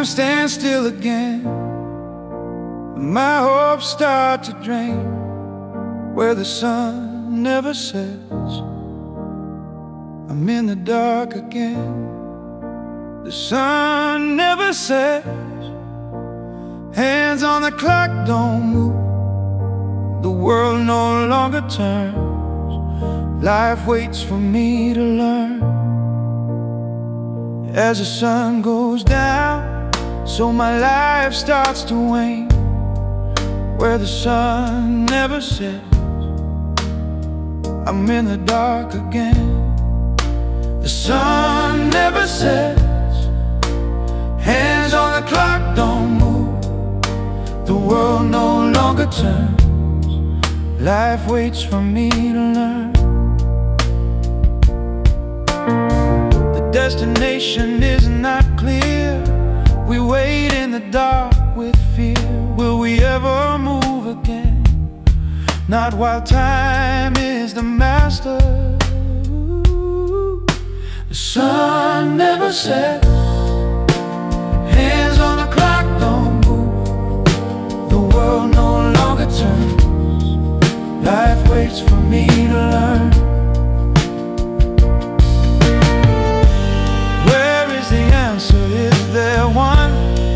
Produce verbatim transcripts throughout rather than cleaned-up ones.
time stands still again, my hopes start to drain. Where the sun never sets, I'm in the dark again. The sun never sets, hands on the clock don't move. The world no longer turns, life waits for me to learn. As the sun goes down, so my life starts to wane. Where the sun never sets, I'm in the dark again. The sun never sets, hands on the clock don't move. The world no longer turns, life waits for me to learn. The destination is not clear, we wait in the dark with fear. Will we ever move again? Not while time is the master. The sun never sets, hands on the clock don't move. The world no longer turns, life waits for me to learn. Where is the answer? Is there one?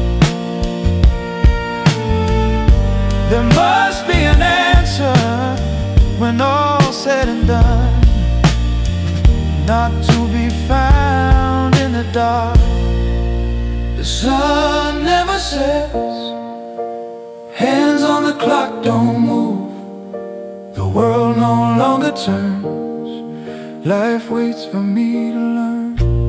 There must be an answer when all's said and done, not to be found in the dark. The sun never sets, hands on the clock don't move. The world no longer turns, life waits for me to learn.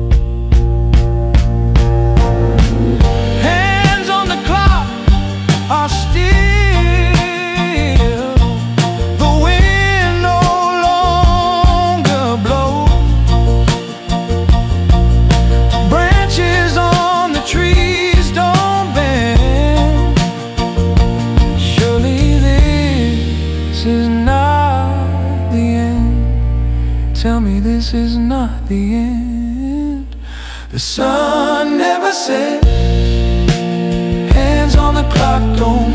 Hands on the clock are still, the wind no longer blows. Branches on the trees don't bend. Surely this is not the end. Tell me this is not the end. The sun never sets, hands on the clock don't